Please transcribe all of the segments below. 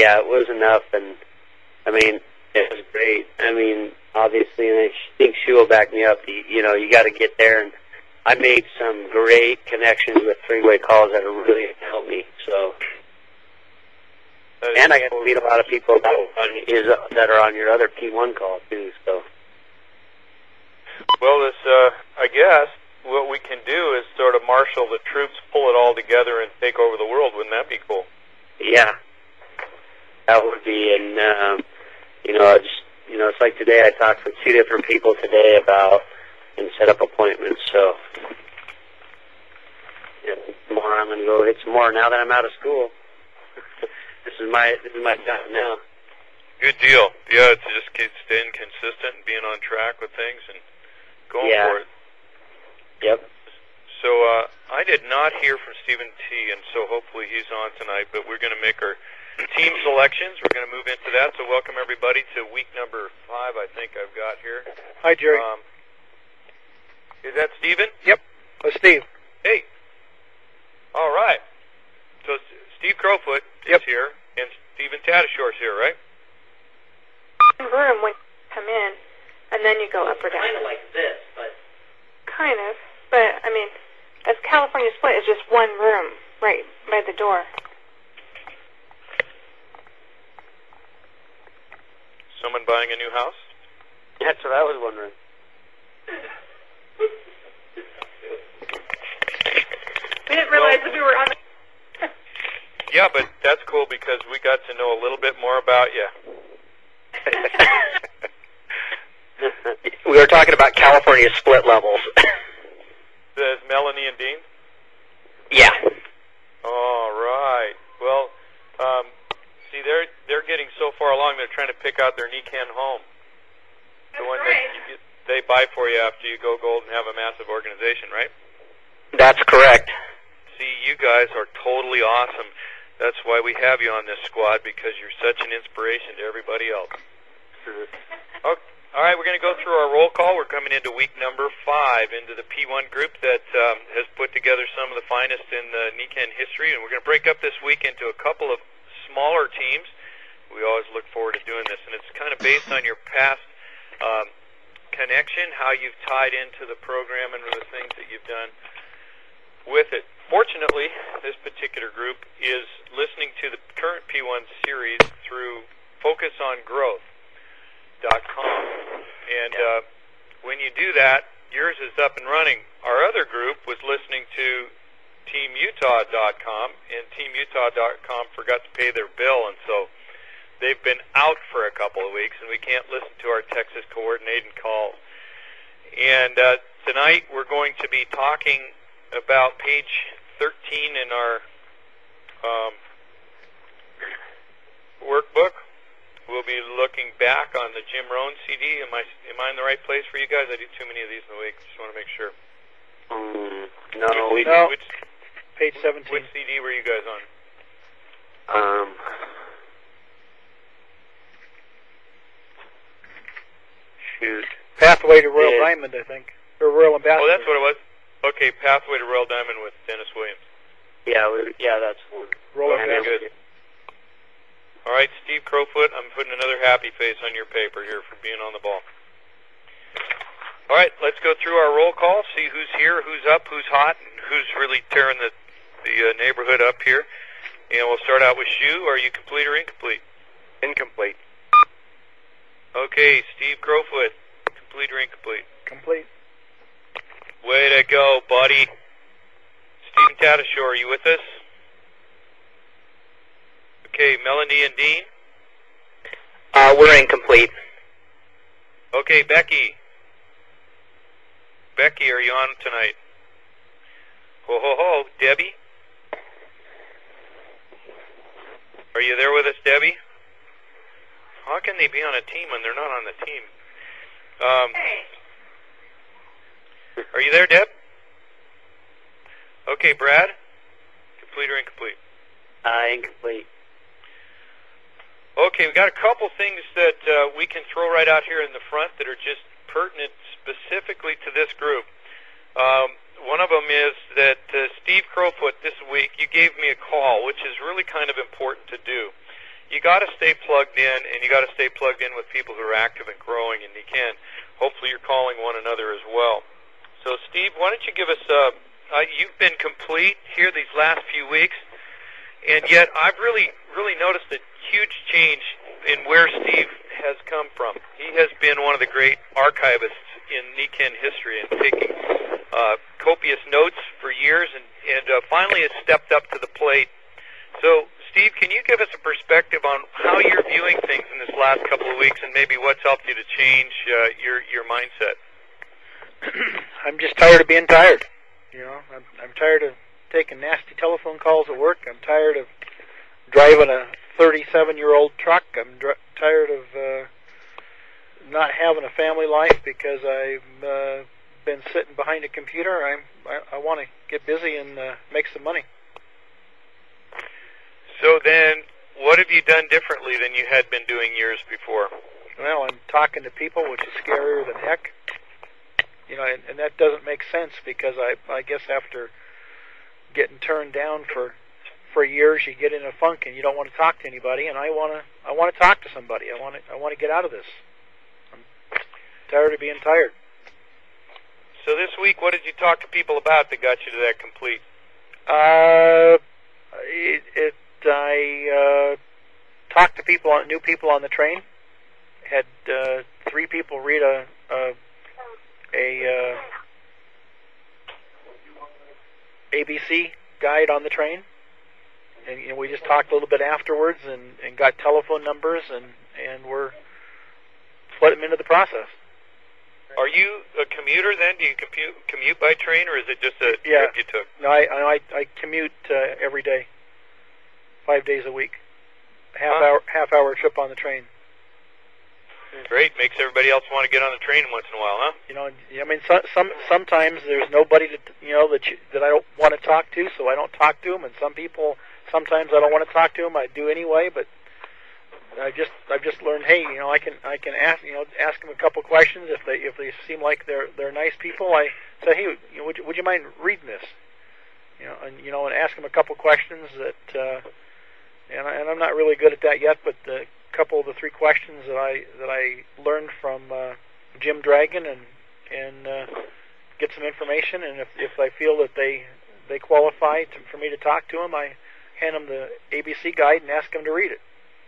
yeah, it was enough, and I mean, it was great. I mean, obviously, and I think she will back me up. You got to get there, and I made some great connections with three-way calls that have really helped me. So, and I got to meet a lot of people that are on your other P1 call too. So, well, this I guess what we can do is sort of marshal the troops, pull it all together, and take over the world. Wouldn't that be cool? Yeah, that would be. And it's like today. I talked with 2 different people today about and set up appointments. So, tomorrow I'm going to go hit some more. Now that I'm out of school, this is my job now. Good deal. Yeah, it's just staying consistent and being on track with things and going for it. Yep. So I did not hear from Stephen T., and so hopefully he's on tonight, but we're going to make our team selections. We're going to move into that, so welcome everybody to week number 5, I think I've got here. Hi, Jerry. Is that Stephen? Yep. Oh, Steve. Hey. All right. So Steve Crowfoot is here, and Stephen Tatashore's here, right? Room when you come in, and then you go up or down. Kind of like this, but... Kind of. But, I mean, as California Split is just one room right by the door. Someone buying a new house? That's what I was wondering. We didn't realize that we were on the... Yeah, but that's cool because we got to know a little bit more about you. We were talking about California Split levels. There's Melanie and Dean? Yeah. All right. Well, see, they're getting so far along, they're trying to pick out their NECAN home. The one that they buy for you after you go gold and have a massive organization, right? That's correct. See, you guys are totally awesome. That's why we have you on this squad, because you're such an inspiration to everybody else. Okay. All right, we're going to go through our roll call. We're coming into week number 5, into the P1 group that has put together some of the finest in the NECAN history, and we're going to break up this week into a couple of smaller teams. We always look forward to doing this, and it's kind of based on your past connection, how you've tied into the program and the things that you've done with it. Fortunately, this particular group is listening to the current P1 series through FocusOnGrowth.com. And when you do that, yours is up and running. Our other group was listening to TeamUtah.com, and TeamUtah.com forgot to pay their bill, and so they've been out for a couple of weeks, and we can't listen to our Texas coordinating calls. And tonight we're going to be talking about page 13 in our workbook. We'll be looking back on the Jim Rohn CD. Am I in the right place for you guys? I do too many of these in the week. Just want to make sure. No. Which page 17. Which CD were you guys on? Shoot. Pathway to Royal Diamond, I think. Or Royal Ambassador. Oh, that's what it was? Okay, Pathway to Royal Diamond with Dennis Williams. Yeah, that's one. Royal Okay, good. All right, Steve Crowfoot, I'm putting another happy face on your paper here for being on the ball. All right, let's go through our roll call, see who's here, who's up, who's hot, and who's really tearing the neighborhood up here. And we'll start out with Shu. Are you complete or incomplete? Incomplete. Okay, Steve Crowfoot, complete or incomplete? Complete. Way to go, buddy. Stephen Tatashore, are you with us? Okay, Melanie and Dean? We're incomplete. Okay, Becky. Becky, are you on tonight? Ho, ho, ho. Debbie? Are you there with us, Debbie? How can they be on a team when they're not on the team? Are you there, Deb? Okay, Brad? Complete or incomplete? Incomplete. Okay, we've got a couple things that we can throw right out here in the front that are just pertinent specifically to this group. One of them is that Steve Crowfoot this week, you gave me a call, which is really kind of important to do. you got to stay plugged in, and you got to stay plugged in with people who are active and growing, and you can. Hopefully you're calling one another as well. So, Steve, why don't you give us, you've been complete here these last few weeks, and yet I've really noticed a huge change in where Steve has come from. He has been one of the great archivists in NECANN history and taking copious notes for years, and finally has stepped up to the plate. So, Steve, can you give us a perspective on how you're viewing things in this last couple of weeks, and maybe what's helped you to change your mindset? I'm just tired of being tired. You know, I'm tired of taking nasty telephone calls at work. I'm tired of driving a 37-year-old truck. I'm tired of not having a family life because I've been sitting behind a computer. I want to get busy and make some money. So then, what have you done differently than you had been doing years before? Well, I'm talking to people, which is scarier than heck. You know, and that doesn't make sense because I guess after getting turned down for years, you get in a funk and you don't want to talk to anybody. And I want to talk to somebody. I want to get out of this. I'm tired of being tired. So this week, what did you talk to people about that got you to that complete? I talked to new people on the train. Had 3 people read a ABC guide on the train, and you know, we just talked a little bit afterwards and got telephone numbers and we're put them into the process. Are you a commuter then? Do you commute by train, or is it just a trip you took? No, I commute every day, 5 days a week, half hour trip on the train. Great, makes everybody else want to get on the train once in a while, huh? You know, I mean, sometimes there's nobody that I don't want to talk to, so I don't talk to them. And sometimes I don't want to talk to them. I do anyway, but I've just learned, hey, you know, I can ask them a couple questions if they seem like they're nice people. I say, hey, you know, would you mind reading this? You know, and ask them a couple questions that, and I'm not really good at that yet, but the couple of the 3 questions that I learned from Jim Dragon and get some information, and if I feel that they qualify for me to talk to them, I hand them the ABC guide and ask them to read it.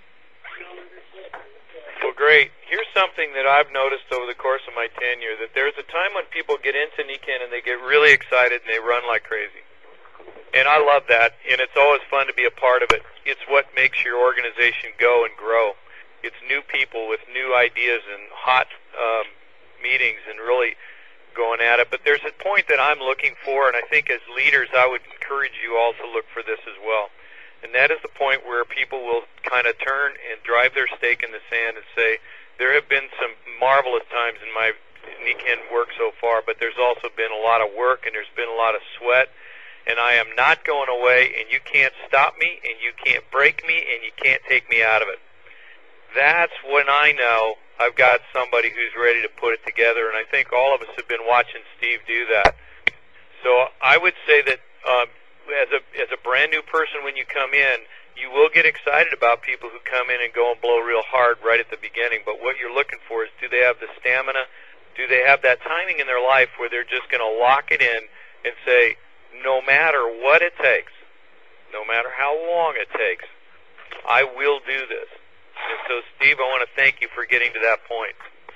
Well, great. Here's something that I've noticed over the course of my tenure, that there's a time when people get into NECANN and they get really excited and they run like crazy. And I love that, and it's always fun to be a part of it. It's what makes your organization go and grow. It's new people with new ideas and hot meetings and really going at it. But there's a point that I'm looking for, and I think as leaders I would encourage you all to look for this as well. And that is the point where people will kind of turn and drive their stake in the sand and say, there have been some marvelous times in my NECANN work so far, but there's also been a lot of work and there's been a lot of sweat, and I am not going away, and you can't stop me, and you can't break me, and you can't take me out of it. That's when I know I've got somebody who's ready to put it together, and I think all of us have been watching Steve do that. So I would say that as a brand new person, when you come in, you will get excited about people who come in and go and blow real hard right at the beginning. But what you're looking for is, do they have the stamina? Do they have that timing in their life where they're just going to lock it in and say, no matter what it takes, no matter how long it takes, I will do this. And so, Steve, I want to thank you for getting to that point.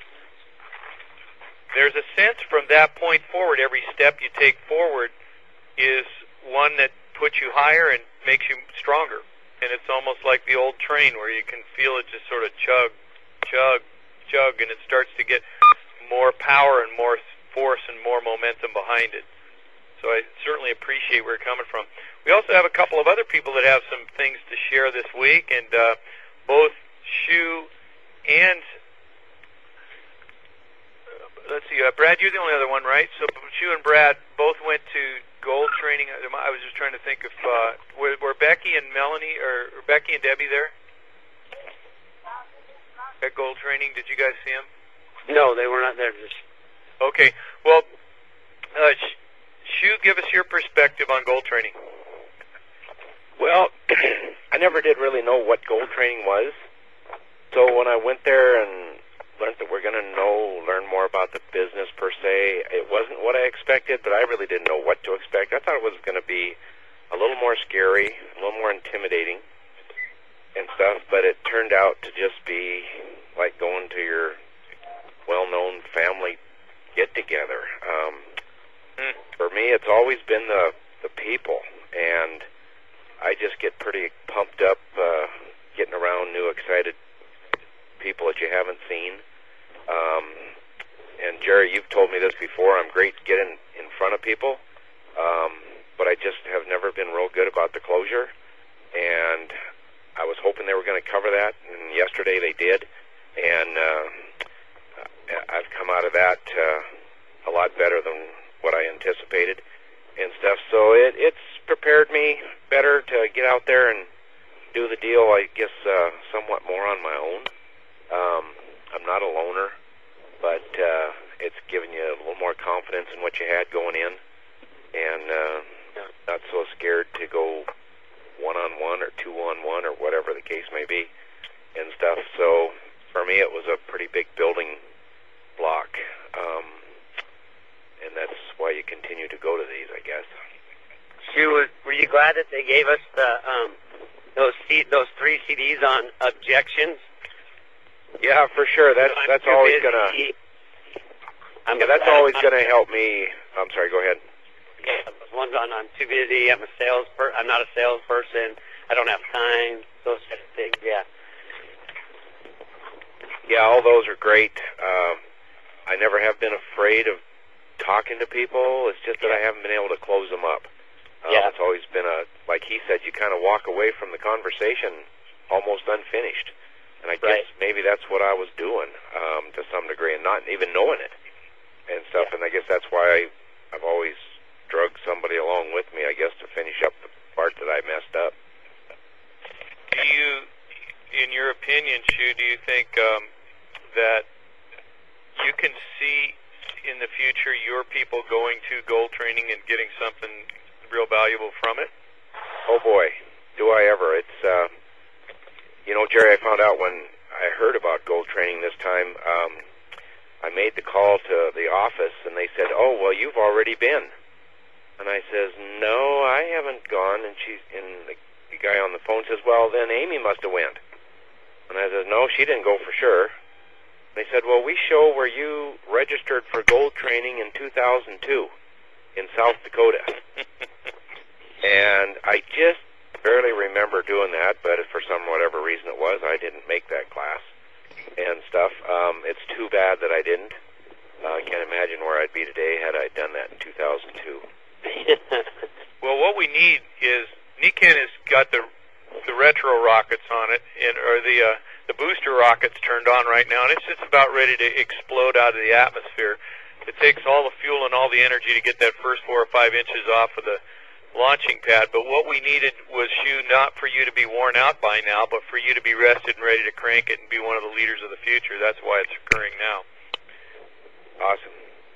There's a sense from that point forward, every step you take forward is one that puts you higher and makes you stronger. And it's almost like the old train where you can feel it just sort of chug, chug, chug, and it starts to get more power and more force and more momentum behind it. So I certainly appreciate where you're coming from. We also have a couple of other people that have some things to share this week, and both Shu and let's see, Brad, you're the only other one, right? So Shu and Brad both went to gold training. I was just trying to think if were Becky and Melanie or Becky and Debbie there at gold training? Did you guys see them? No, they were not there. Okay. Well, Shu, give us your perspective on gold training. Well, I never did really know what gold training was. So when I went there and learned that we're going to learn more about the business per se, it wasn't what I expected, but I really didn't know what to expect. I thought it was going to be a little more scary, a little more intimidating and stuff, but it turned out to just be like going to your well-known family get-together. For me, it's always been the people, and I just get pretty pumped up getting around new, excited people that you haven't seen. And Jerry, you've told me this before, I'm great getting in front of people, but I just have never been real good about the closure, and I was hoping they were going to cover that, and yesterday they did, and I've come out of that a lot better than what I anticipated and stuff, so it's prepared me better to get out there and do the deal, I guess, somewhat more on my own. I'm not a loner, but it's given you a little more confidence in what you had going in, and not so scared to go one-on-one or two-on-one or whatever the case may be and stuff. So for me, it was a pretty big building block, and that's why you continue to go to these, I guess. Were you glad that they gave us those 3 CDs on objections? Yeah, for sure. That's always gonna. Yeah, that's always gonna help me. I'm sorry. Go ahead. Yeah, one's on. I'm too busy. I'm not a salesperson. I don't have time. Those types of things. Yeah. Yeah, all those are great. I never have been afraid of talking to people. It's just that I haven't been able to close them up. It's always been like he said, you kind of walk away from the conversation almost unfinished. And I guess maybe that's what I was doing to some degree, and not even knowing it and stuff. Yeah. And I guess that's why I've always drugged somebody along with me, I guess, to finish up the part that I messed up. Do you, in your opinion, Shu, do you think that you can see in the future your people going to gold training and getting something real valuable from it? Oh, boy, do I ever. It's... Jerry, I found out when I heard about gold training this time, I made the call to the office, and they said, oh, well, you've already been. And I says, no, I haven't gone. And the guy on the phone says, well, then Amy must have went. And I said, no, she didn't go for sure. They said, well, we show where you registered for gold training in 2002 in South Dakota. And I just barely remember doing that, but for some whatever reason it was, I didn't make that class and stuff. It's too bad that I didn't. I can't imagine where I'd be today had I done that in 2002. Well, what we need is Niken has got the retro rockets on it, or the booster rockets turned on right now, and it's just about ready to explode out of the atmosphere. It takes all the fuel and all the energy to get that first 4 or 5 inches off of the launching pad, but what we needed was, Shu, not for you to be worn out by now, but for you to be rested and ready to crank it and be one of the leaders of the future. That's why it's occurring now. Awesome.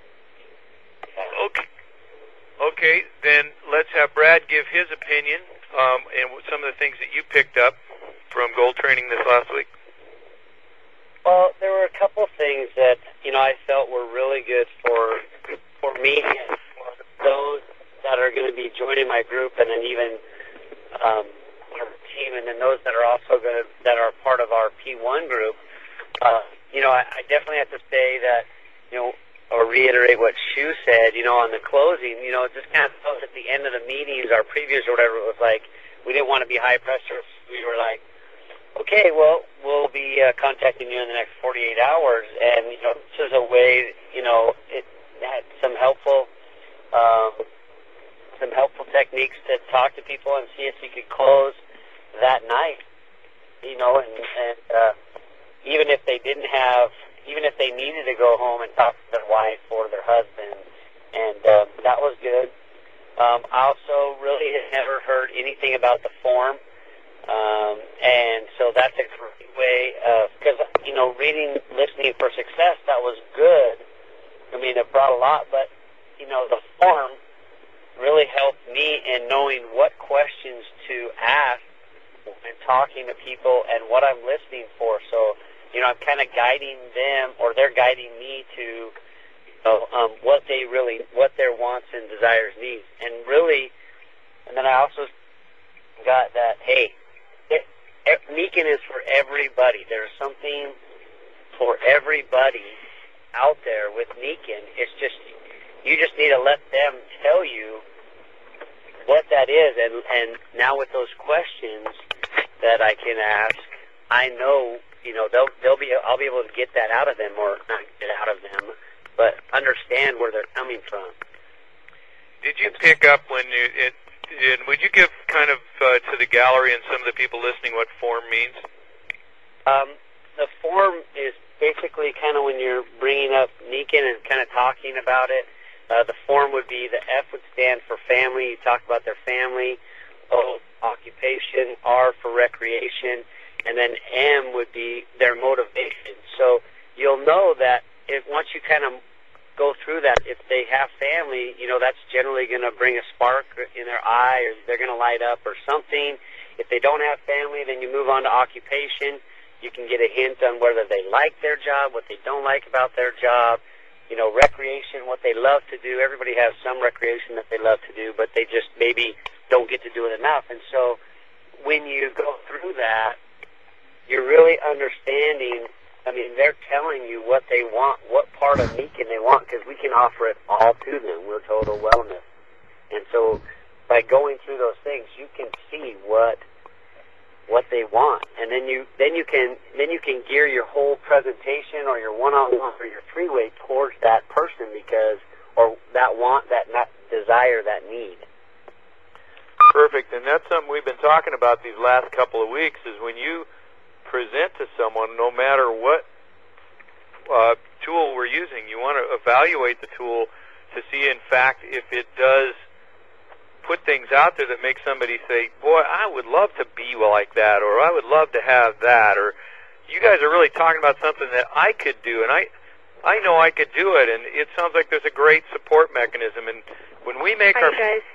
Okay, then let's have Brad give his opinion and some of the things that you picked up from gold training this last week. Well, there were a couple things that I felt were really good for me and for those that are going to be joining my group, and then even our team, and then those that are also that are part of our P1 group. I definitely have to say that, or reiterate what Shu said, on the closing, just kind of felt at the end of the meetings, our previews or whatever, it was like we didn't want to be high pressure. We were like, okay, well, we'll be contacting you in the next 48 hours, and this is a way, it had some helpful techniques to talk to people and see if you could close that night, and even if they needed to go home and talk to their wife or their husband, and that was good. I also really had never heard anything about the form, and so that's a great way of, because, reading Listening for Success, that was good. I mean, it brought a lot, but, the form really helped me in knowing what questions to ask and talking to people and what I'm listening for. So, I'm kind of guiding them, or they're guiding me to, what their wants and desires, needs, and really. And then I also got that, hey, Nikken is for everybody. There's something for everybody out there with Nikken. It's just, you just need to let them tell you what that is. And now with those questions that I can ask, I know, I'll be able to get that out of them, or not get out of them, but understand where they're coming from. Did you pick up when would you give kind of to the gallery and some of the people listening what form means? The form is basically kind of when you're bringing up Nikken and kind of talking about it. The form would be, the F would stand for family. You talk about their family. O, occupation. R for recreation. And then M would be their motivation. So you'll know that once you kind of go through that, if they have family, that's generally going to bring a spark in their eye, or they're going to light up or something. If they don't have family, then you move on to occupation. You can get a hint on whether they like their job, what they don't like about their job. Recreation, what they love to do. Everybody has some recreation that they love to do, but they just maybe don't get to do it enough. And so when you go through that, you're really understanding. They're telling you what they want, what part of Nikken they want, because we can offer it all to them. We're total wellness. And so by going through those things, you can see what they want. And then you can gear your whole presentation, or your one-on-one, or your three-way towards that person, or that want, that desire, that need. Perfect. And that's something we've been talking about these last couple of weeks, is when you present to someone, no matter what tool we're using, you want to evaluate the tool to see, in fact, if it does put things out there that make somebody say, boy, I would love to be like that, or I would love to have that, or you guys are really talking about something that I could do, and I know I could do it, and it sounds like there's a great support mechanism. And when we make Hi, guys.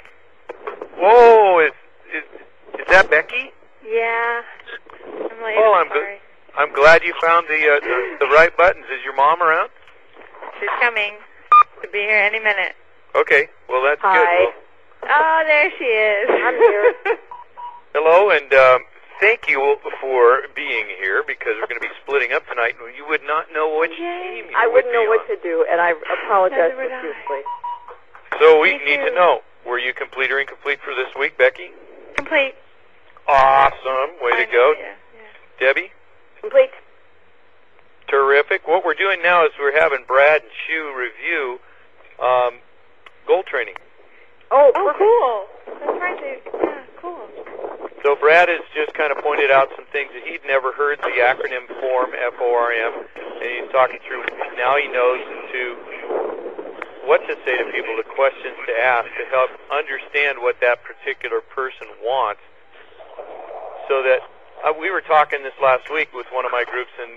Whoa, is that Becky? Yeah. I'm late. Oh, Sorry. I'm glad you found the right buttons. Is your mom around? She's coming. She'll be here any minute. Okay, well, that's Hi. good. Well, Oh, there she is. I'm here. hello, and thank you for being here, because we're going to be splitting up tonight, and you would not know which team you I would wouldn't be know what on. to do, and I apologize Neither would I. profusely. So we Me need to too. know, were you complete or incomplete for this week, Becky? Complete. Awesome. Way to go. Yeah. Debbie? Complete. Terrific. What we're doing now is we're having Brad and Shu review goal training. Oh, Oh, perfect. cool. That's right. Yeah, cool. So Brad has just kind of pointed out some things that he'd never heard, the acronym FORM, F-O-R-M, and he's talking through, now he knows what to say to people, the questions to ask to help understand what that particular person wants, so that we were talking this last week with one of my groups, and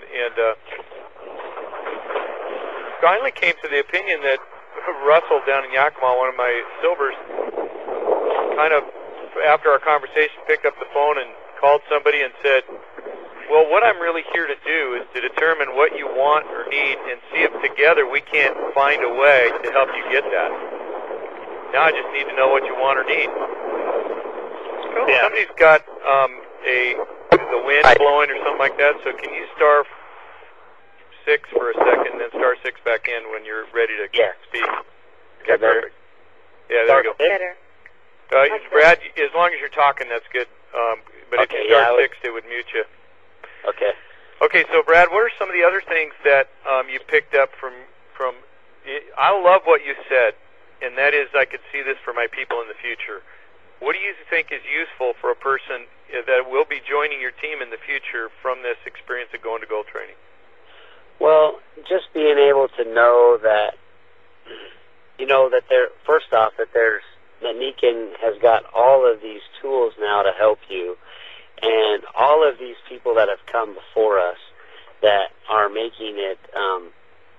finally came to the opinion that Russell down in Yakima, one of my silvers, kind of, after our conversation, picked up the phone and called somebody and said, well, what I'm really here to do is to determine what you want or need and see if together we can't find a way to help you get that. Now I just need to know what you want or need. Yeah. Somebody's got the wind blowing or something like that, so can you star 6 for a second, then star 6 back in when you're ready to speak? Okay, perfect. Yeah, there you go. Better. Brad, as long as you're talking, that's good. But if you start 6, it would mute you. Okay. Okay, so Brad, what are some of the other things that you picked up from? I love what you said, and that is, I could see this for my people in the future. What do you think is useful for a person that will be joining your team in the future from this experience of going to goal training? Well, just being able to know that, first off, that Nikken has got all of these tools now to help you, and all of these people that have come before us that are making it,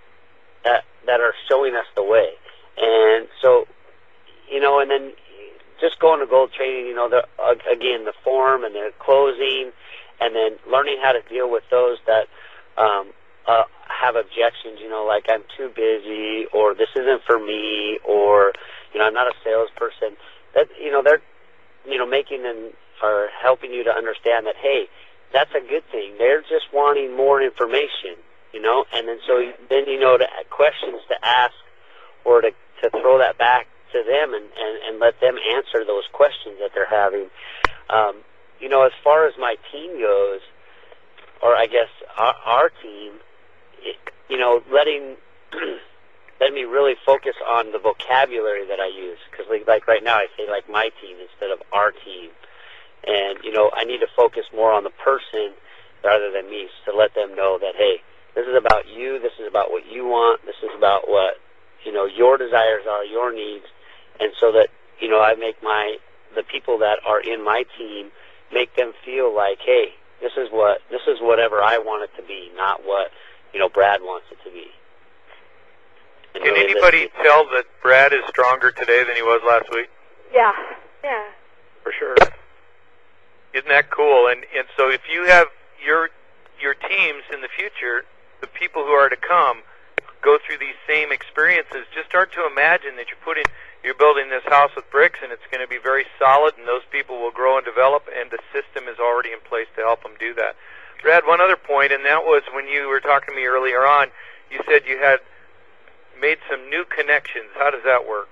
that are showing us the way. And so, and then just going to gold training, again, the form and the closing, and then learning how to deal with those that have objections, like I'm too busy, or this isn't for me, or, I'm not a salesperson. That, they're, making them or helping you to understand that, hey, that's a good thing. They're just wanting more information, and then so then questions to ask or to throw that back to them and let them answer those questions that they're having. As far as my team goes, or I guess our team, letting me really focus on the vocabulary that I use, because like right now I say like my team instead of our team, and I need to focus more on the person rather than me, to let them know that, hey, this is about you, this is about what you want, this is about what your desires are, your needs, and so that I make the people that are in my team, make them feel like, hey, this is whatever I want it to be, not what Brad wants it to be. And Can really anybody tell that Brad is stronger today than he was last week? Yeah. Yeah. For sure. Isn't that cool? And so if you have your teams in the future, the people who are to come, go through these same experiences, just start to imagine that you're building this house with bricks, and it's going to be very solid, and those people will grow and develop, and the system is already in place to help them do that. Brad, one other point, and that was when you were talking to me earlier on, you said you had made some new connections. How does that work?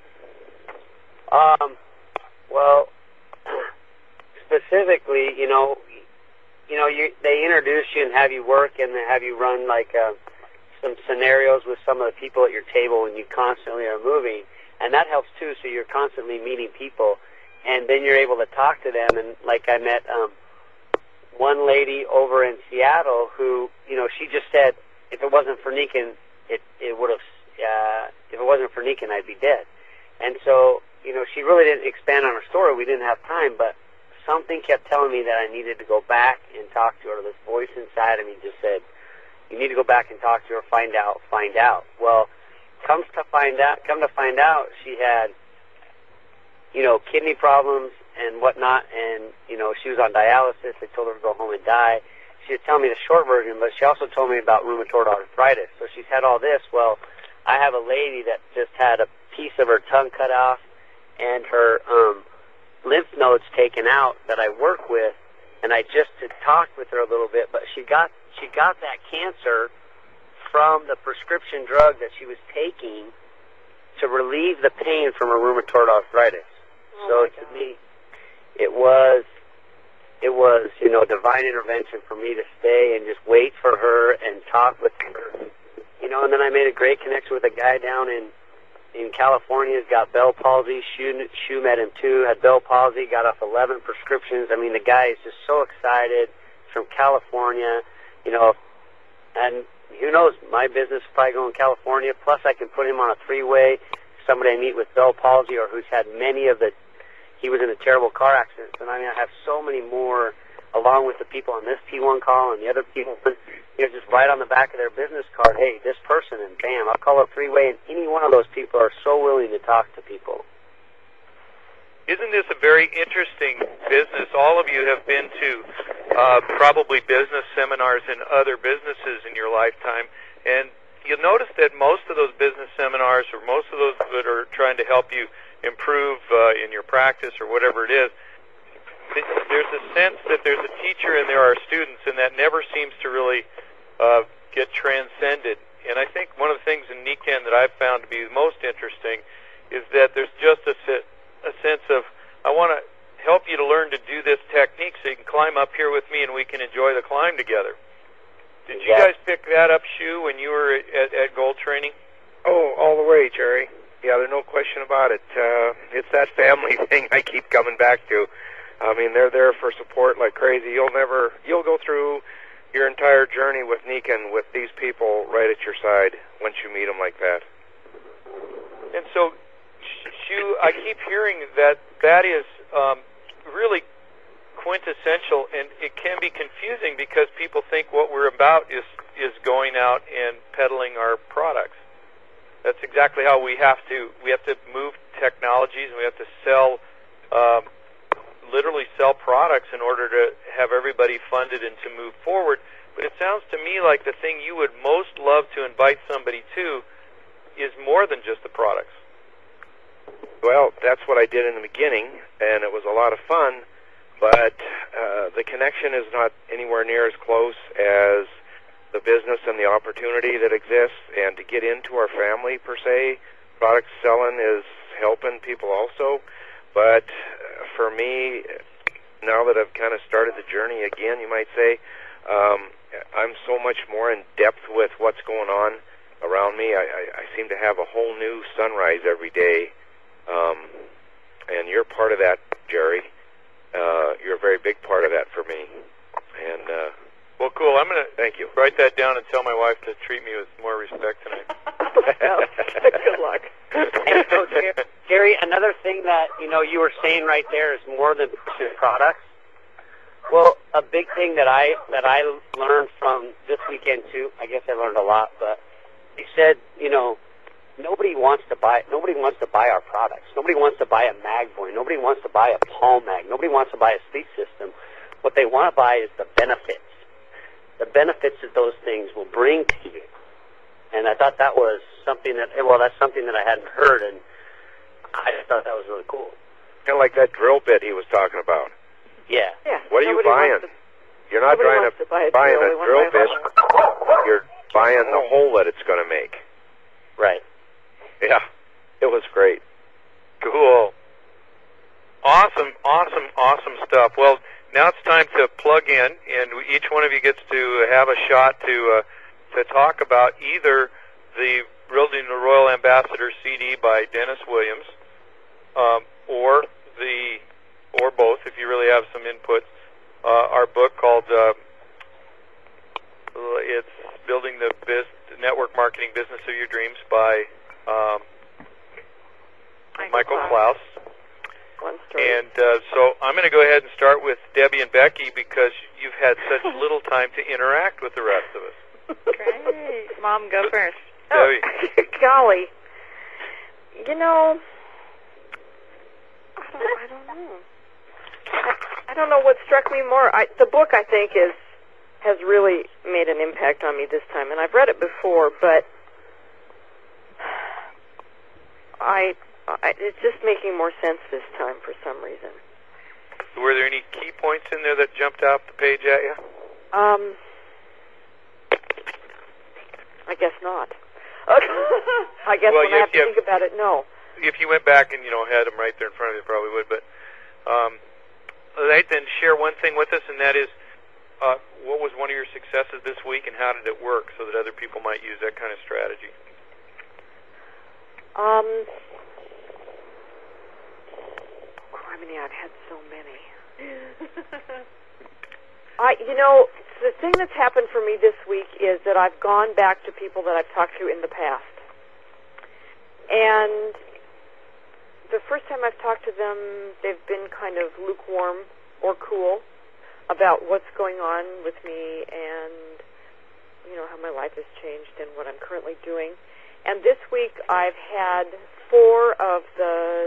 Well, specifically, they introduce you and have you work and they have you run some scenarios with some of the people at your table when you constantly are moving, and that helps too. So you're constantly meeting people, and then you're able to talk to them. And like I met one lady over in Seattle who, she just said, if it wasn't for Nikan, it would have. If it wasn't for Nikan, I'd be dead. And so, she really didn't expand on her story. We didn't have time, but something kept telling me that I needed to go back and talk to her. This voice inside of me just said, you need to go back and talk to her, find out. Well, come to find out, she had, kidney problems and whatnot, and, she was on dialysis. They told her to go home and die. She was telling me the short version, but she also told me about rheumatoid arthritis. So she's had all this. Well, I have a lady that just had a piece of her tongue cut off and her lymph nodes taken out that I work with, and I just talked with her a little bit, but she got that cancer from the prescription drug that she was taking to relieve the pain from her rheumatoid arthritis. So to me, it was divine intervention for me to stay and just wait for her and talk with her. And then I made a great connection with a guy down in California. He's got Bell palsy. Shu met him too, had Bell palsy, got off 11 prescriptions. I mean, the guy is just so excited. He's from California, and who knows, my business will probably go in California. Plus, I can put him on a three-way. Somebody I meet with Bell palsy or who's had he was in a terrible car accident. And I have so many more, along with the people on this P1 call and the other people, just write on the back of their business card, hey, this person, and bam, I'll call a three-way, and any one of those people are so willing to talk to people. Isn't this a very interesting business? All of you have been to probably business seminars in other businesses in your lifetime, and you'll notice that most of those business seminars, or most of those that are trying to help you improve in your practice or whatever it is, there's a sense that there's a teacher and there are students, and that never seems to really get transcended. And I think one of the things in Nikan that I've found to be most interesting is that there's just a sense of, I want to help you to learn to do this technique so you can climb up here with me and we can enjoy the climb together. Did you guys pick that up, Shu, when you were at Gold Training? Oh, all the way, Jerry. Yeah, there's no question about it. It's that family thing I keep coming back to. I mean, they're there for support like crazy. You'll go through your entire journey with Nikan with these people right at your side once you meet them like that. And so, Shu, I keep hearing that is really quintessential, and it can be confusing because people think what we're about is going out and peddling our products. That's exactly how we have to move technologies, and we have to sell in order to have everybody funded and to move forward. But it sounds to me like the thing you would most love to invite somebody to is more than just the products. Well, that's what I did in the beginning, and it was a lot of fun, but the connection is not anywhere near as close as the business and the opportunity that exists, and to get into our family, per se, product selling is helping people also. But for me, now that I've kind of started the journey again, you might say, I'm so much more in depth with what's going on around me. I seem to have a whole new sunrise every day, and you're part of that, Jerry. You're a very big part of that for me. And well, cool. I'm going to thank you. Write that down and tell my wife to treat me with more respect tonight. Good luck. And so, Gary, another thing that you were saying right there is more than just products. Well, a big thing that I learned from this weekend too. I guess I learned a lot, but he said, nobody wants to buy our products. Nobody wants to buy a Magboy. Nobody wants to buy a Palm Mag. Nobody wants to buy a sleep system. What they want to buy is the benefits. The benefits that those things will bring to you. And I thought that was something that's something that I hadn't heard, and I just thought that was really cool. Kind of like that drill bit he was talking about. Yeah. Yeah. What are you buying? You're not buying a drill bit. You're buying the hole that it's going to make. Right. Yeah. It was great. Cool. Awesome stuff. Well, now it's time to plug in, and each one of you gets to have a shot to talk about either the Building the Royal Ambassador CD by Dennis Williams, or both, if you really have some input. Our book called it's Building the Network Marketing Business of Your Dreams by Michael Klaus. And so I'm going to go ahead and start with Debbie and Becky because you've had such little time to interact with the rest of us. Great. Mom, go first. Debbie. Oh, golly. I don't know. I don't know what struck me more. The book, I think, has really made an impact on me this time, and I've read it before, but it's just making more sense this time for some reason. Were there any key points in there that jumped off the page at you? I guess not. I guess when I have to think about it, no. If you went back and had them right there in front of you, you probably would. But then share one thing with us, and that is, what was one of your successes this week, and how did it work, so that other people might use that kind of strategy? I've had so many. The thing that's happened for me this week is that I've gone back to people that I've talked to in the past. And the first time I've talked to them, they've been kind of lukewarm or cool about what's going on with me and, how my life has changed and what I'm currently doing. And this week I've had 4 of the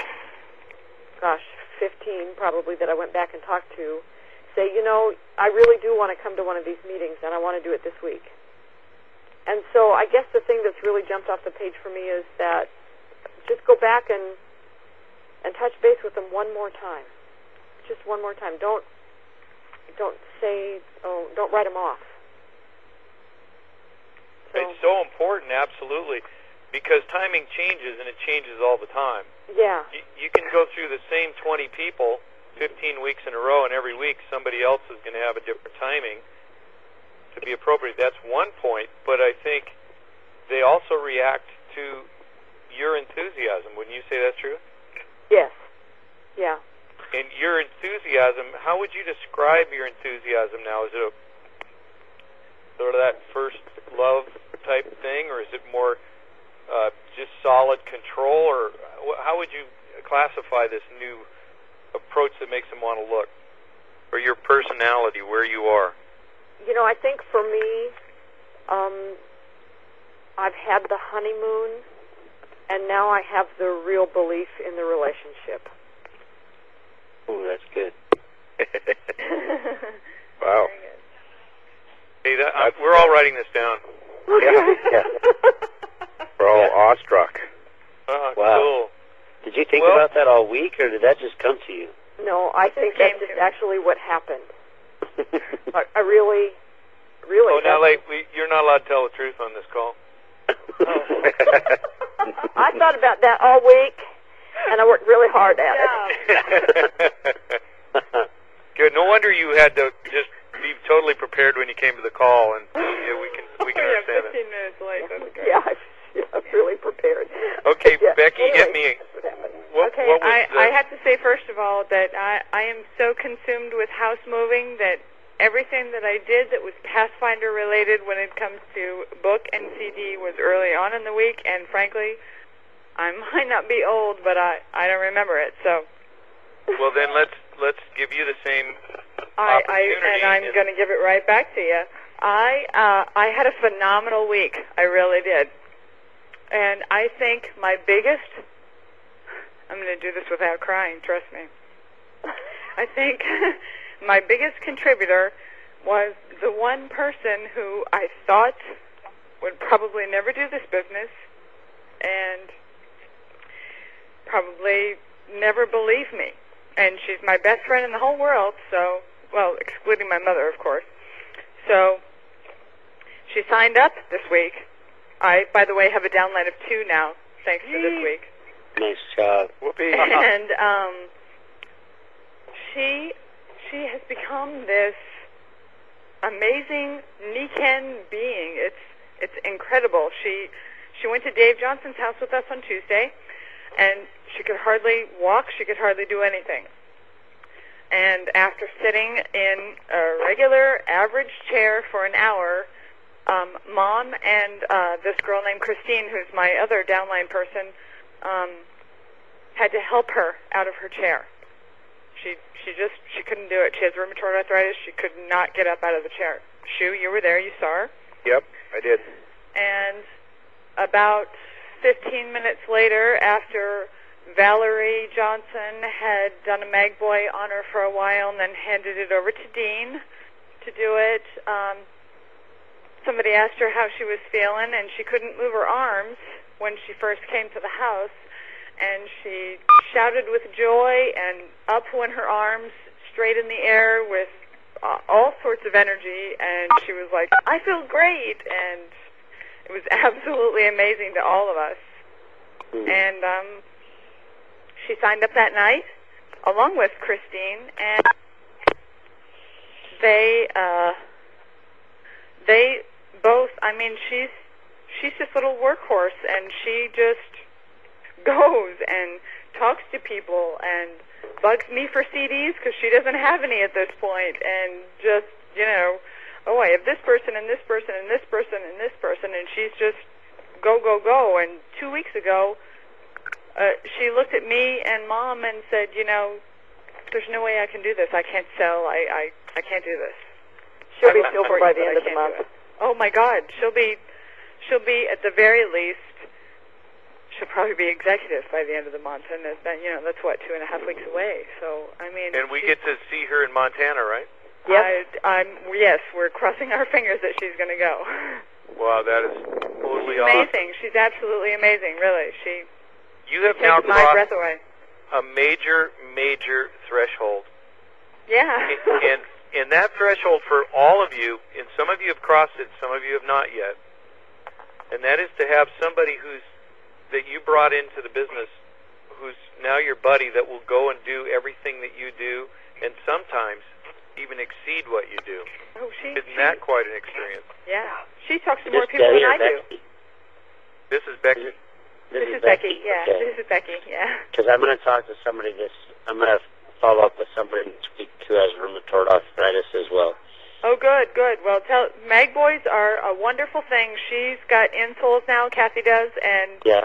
15 probably that I went back and talked to say, I really do want to come to one of these meetings and I want to do it this week. And so I guess the thing that's really jumped off the page for me is that just go back and touch base with them one more time. Just one more time. Don't write them off. So, it's so important, absolutely, because timing changes, and it changes all the time. Yeah. You can go through the same 20 people 15 weeks in a row, and every week somebody else is going to have a different timing to be appropriate. That's one point, but I think they also react to your enthusiasm. Wouldn't you say that's true? Yes. Yeah. And your enthusiasm, how would you describe your enthusiasm now? Is it a sort of that first love type thing, or is it more just solid control, or how would you classify this new approach that makes them want to look, or your personality, where you are? I think for me, I've had the honeymoon, and now I have the real belief in the relationship. Ooh, that's good. Yeah. We're all awestruck. Oh, Wow. cool. Did you think Well- about that all week, or did that just come to you? No, I think came that's just to me. actually what happened. I really. Oh, now, you're not allowed to tell the truth on this call. I thought about that all week, and I worked really hard at it. Good. No wonder you had to just be totally prepared when you came to the call, and we can understand it. 15 minutes late. That's great. Yeah, I was really prepared. Okay, Yeah, Becky, anyway, hit me. that's what happened. What Okay, was I have to say first of all that I am so consumed with house moving that everything that I did that was Pathfinder related when it comes to book and CD was early on in the week, and frankly, I might not be old, but I don't remember it. So Well, then let's give you the same opportunity. I'm going to give it right back to you. I had a phenomenal week. I really did. And I think my biggest, I'm going to do this without crying, trust me. I think my biggest contributor was the one person who I thought would probably never do this business and probably never believe me. And she's my best friend in the whole world, so, well, excluding my mother, of course. So she signed up this week. I, by the way, have a downline of 2 now, thanks to this week. Nice job. Whoopee. And she has become this amazing Niken being. It's incredible. She went to Dave Johnson's house with us on Tuesday, and she could hardly walk. She could hardly do anything. And after sitting in a regular average chair for an hour, Mom and this girl named Christine, who's my other downline person, had to help her out of her chair. She couldn't do it. She has rheumatoid arthritis. She could not get up out of the chair. Shu, you were there. You saw her. Yep, I did. And about 15 minutes later, after Valerie Johnson had done a Magboy on her for a while and then handed it over to Dean to do it, somebody asked her how she was feeling, and she couldn't move her arms when she first came to the house, and she shouted with joy and up went her arms straight in the air with all sorts of energy, and she was like, I feel great, and it was absolutely amazing to all of us. And she signed up that night along with Christine, and they both, I mean, she's this little workhorse, and she just goes and talks to people and bugs me for CDs because she doesn't have any at this point, and just, you know, oh, I have this person and this person and this person and this person, and she's just go, go, go. And 2 weeks ago, she looked at me and Mom and said, you know, there's no way I can do this. I can't sell. I can't do this. She'll be silver by the end of the month. Oh my God, she'll be at the very least. She'll probably be executive by the end of the month, and you know that's what 2.5 weeks away. So I mean, And we get to see her in Montana, right? Yes. Yes, we're crossing our fingers that she's going to go. Wow, that is totally She's awesome. amazing. She's absolutely amazing. Really, she You have now takes my crossed breath away. a major threshold. Yeah. And that threshold for all of you, and some of you have crossed it, some of you have not yet, and that is to have somebody that you brought into the business who's now your buddy that will go and do everything that you do, and sometimes even exceed what you do. Oh, Isn't that quite an experience? Yeah. She talks to Is more this people Debbie than or I do. Becky? This is Becky. This is Becky. Yeah. Okay. This is Becky. Yeah. Because I'm going to talk to somebody I'm going to follow up with somebody this week who has rheumatoid arthritis as well. Oh, good, good. Well, Magboys are a wonderful thing. She's got insoles now, Kathy does, and Yeah.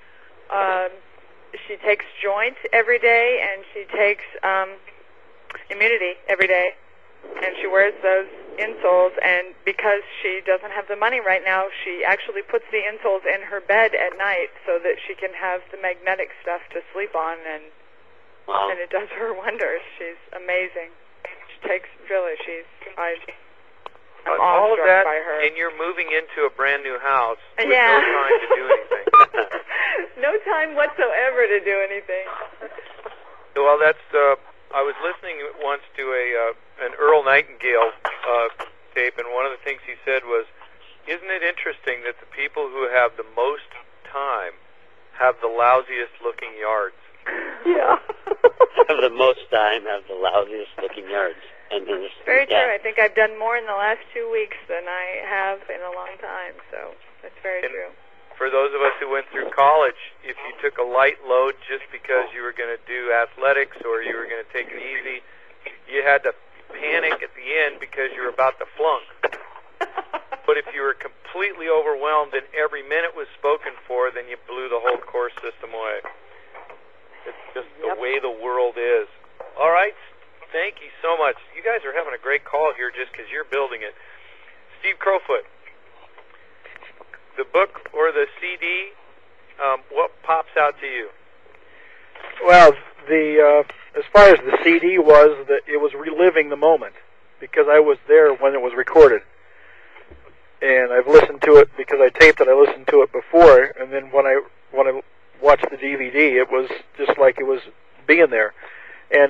she takes joint every day, and she takes immunity every day, and she wears those insoles, and because she doesn't have the money right now, she actually puts the insoles in her bed at night so that she can have the magnetic stuff to sleep on, and Wow. it does her wonders. She's amazing. She takes, really, I'm all of struck that, by her. and you're moving into a brand new house with Yeah. no time to do anything. No time whatsoever to do anything. Well, that's. I was listening once to an Earl Nightingale tape, and one of the things he said was, "Isn't it interesting that the people who have the most time have the lousiest looking yards?" Yeah. Have the most time, have the loudest looking yards. And then Very true. I think I've done more in the last 2 weeks than I have in a long time, so that's very true. For those of us who went through college, if you took a light load just because you were going to do athletics or you were going to take it easy, you had to panic at the end because you were about to flunk. But if you were completely overwhelmed and every minute was spoken for, then you blew the whole course system away. It's just the way the world is. All right. Thank you so much. You guys are having a great call here just because you're building it. Steve Crowfoot, the book or the CD, what pops out to you? Well, as far as the CD was, that it was reliving the moment because I was there when it was recorded, and I've listened to it because I taped it. I listened to it before, and then when I watched the DVD, it was just like it was being there, and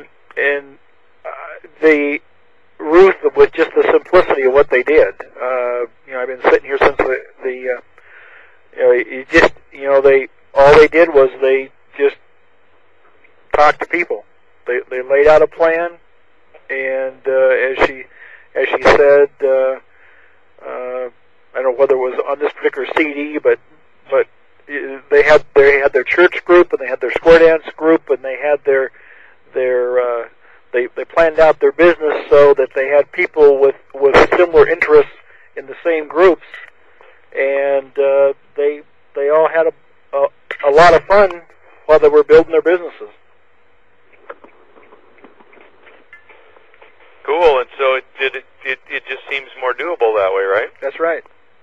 the Ruth with just the simplicity of what they did. I've been sitting here since all they did was they just talked to people. They laid out a plan, and as she said, I don't know whether it was on this particular CD, but they had their church group, and they had their square dance group, and they had their they planned out their business so that they had people with similar interests in the same groups, and they all had a lot of fun while they were building their businesses. Cool, and so it just seems more doable that way, right? That's right.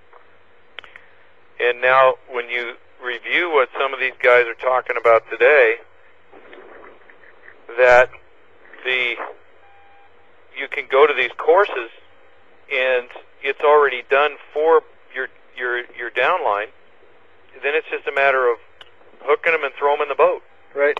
And now, when you review what some of these guys are talking about today, that you can go to these courses and it's already done for your downline. Then it's just a matter of hooking them and throwing them in the boat. Right.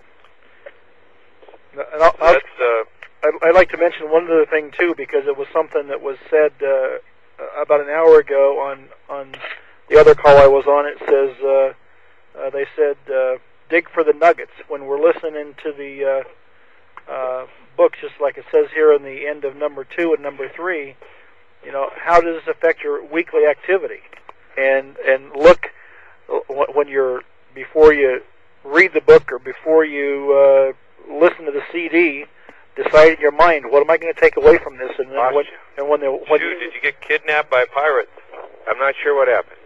And I'd like to mention one other thing too, because it was something that was said about an hour ago on the other call I was on. It says they said dig for the nuggets when we're listening to the books, just like it says here in the end of number 2 and number 3. How does this affect your weekly activity? And look when before you read the book or before you listen to the CD, decide in your mind, what am I going to take away from this? And then did you get kidnapped by pirates? I'm not sure what happened.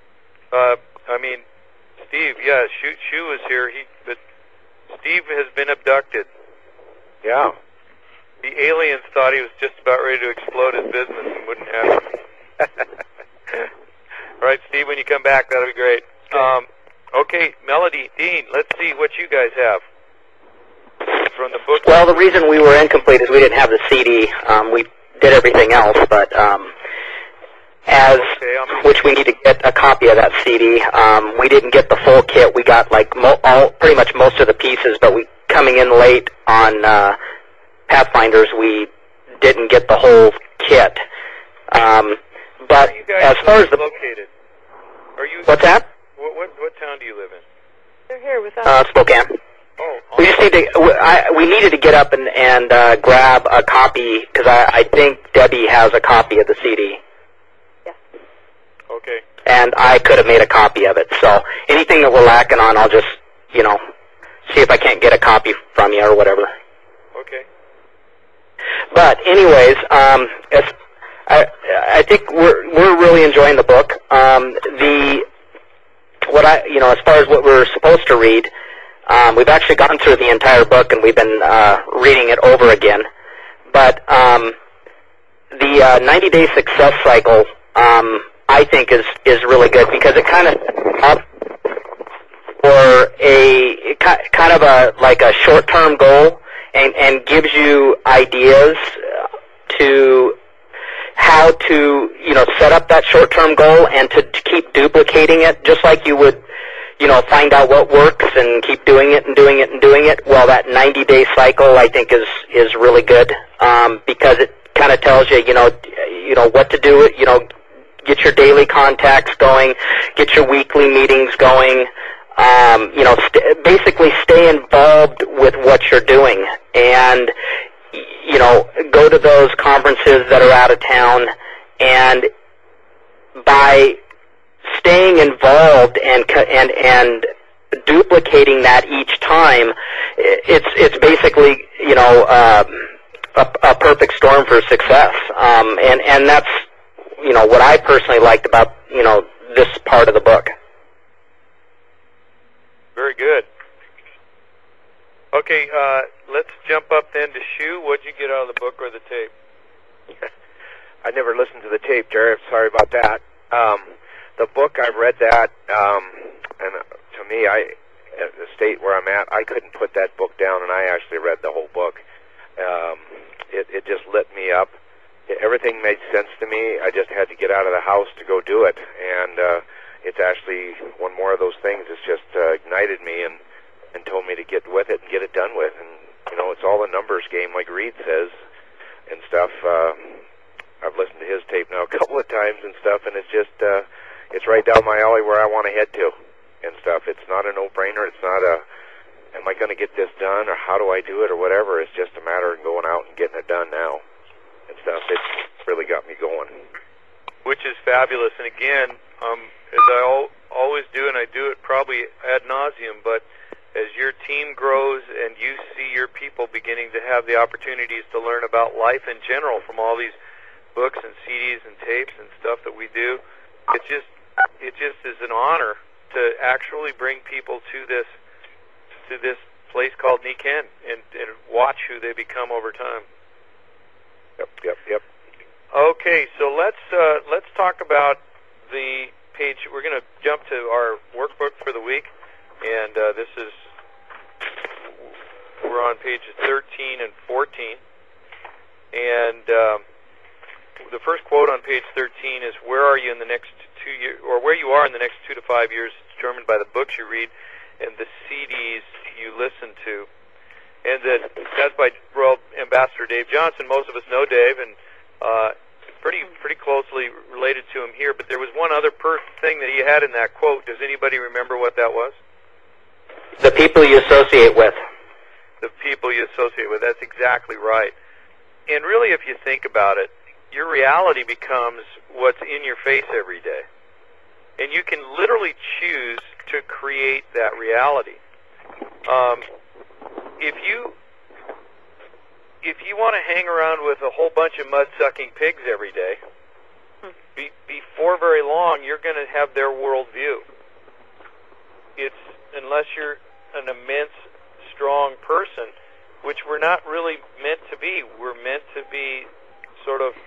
Steve, yeah, Shu was here. But Steve has been abducted. Yeah. The aliens thought he was just about ready to explode his business and wouldn't have it. All right, Steve, when you come back, that'll be great. Okay, Melody, Dean, let's see what you guys have from the book. Well, the reason we were incomplete is we didn't have the CD. We did everything else, but which we need to get a copy of that CD. We didn't get the full kit. We got pretty much most of the pieces, but coming in late on Pathfinders, we didn't get the whole kit. But as far as located, what's that? What town do you live in? They're here with us. Spokane. Oh, we just need to. We needed to get up and grab a copy because I think Debbie has a copy of the CD. Yes. Okay. And I could have made a copy of it. So anything that we're lacking on, I'll just see if I can't get a copy from you or whatever. Okay. But anyways, I think we're really enjoying the book. As far as what we're supposed to read, we've actually gone through the entire book and we've been reading it over again. But the 90-day success cycle, I think, is really good because it kind of for a kind of a short-term goal and gives you ideas to how how to, set up that short-term goal and to keep duplicating it, just like you would, find out what works and keep doing it and doing it and doing it. Well, that 90-day cycle, I think, is really good because it kind of tells you, what to do. Get your daily contacts going, get your weekly meetings going. Basically stay involved with what you're doing, and go to those conferences that are out of town, and by staying involved and duplicating that each time, it's basically a perfect storm for success, and that's what I personally liked about this part of the book. Very good. Okay, let's jump up then to Shu. What'd you get out of the book or the tape? I never listened to the tape, Jerry. Sorry about that. The book, I've read that, and to me, at the state where I'm at, I couldn't put that book down, and I actually read the whole book. It just lit me up. Everything made sense to me. I just had to get out of the house to go do it, and it's actually one more of those things that's just ignited me and told me to get with it and get it done with. And, it's all a numbers game, like Reed says, and stuff. I've listened to his tape now a couple of times and stuff, and it's just, it's right down my alley where I want to head to and stuff. It's not a no-brainer. It's not am I going to get this done, or how do I do it, or whatever. It's just a matter of going out and getting it done now and stuff. It's really got me going. Which is fabulous. And again, as I always do, and I do it probably ad nauseum, but as your team grows and you see your people beginning to have the opportunities to learn about life in general from all these books and CDs and tapes and stuff that we do, it just is an honor to actually bring people to this place called Niken and watch who they become over time. Yep. Okay, so let's talk about the page. We're going to jump to our workbook for the week, and we're on pages 13 and 14. And the first quote on page 13 is, "Where are you in the next 2 years, or where you are in the next 2 to 5 years, is determined by the books you read and the CDs you listen to." And that's by World Ambassador Dave Johnson. Most of us know Dave, and pretty closely related to him here. But there was one other thing that he had in that quote. Does anybody remember what that was? The people you associate with. The people you associate with. That's exactly right. And really, if you think about it, your reality becomes what's in your face every day. And you can literally choose to create that reality. If you want to hang around with a whole bunch of mud-sucking pigs every day, before very long, you're going to have their worldview. Unless you're an immense, strong person, which we're not really meant to be. We're meant to be sort of